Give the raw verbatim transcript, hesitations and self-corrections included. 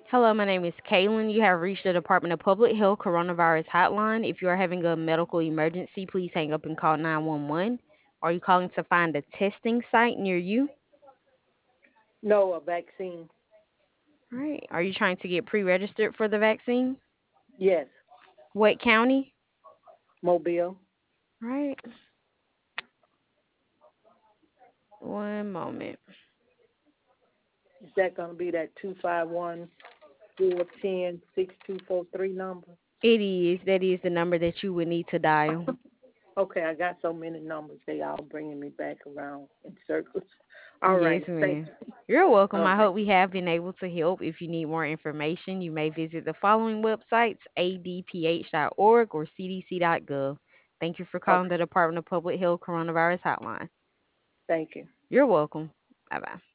Hello, my name is Kaylin. You have reached the Department of Public Health Coronavirus Hotline. If you are having a medical emergency, please hang up and call nine one one. Are you calling to find a testing site near you? No, a vaccine. All right. Are you trying to get pre registered for the vaccine? Yes. What county? Mobile. All right. One moment. Is that going to be that two five one four ten six two four three number? It is. That is the number that you would need to dial. Okay, I got so many numbers. They all bringing me back around in circles. All right. Yes, Thank ma'am. you. You're welcome. All I right. hope we have been able to help. If you need more information, you may visit the following websites a d p h dot org or c d c dot gov. Thank you for calling Okay. the Department of Public Health Coronavirus Hotline. Thank you. You're welcome. Bye bye.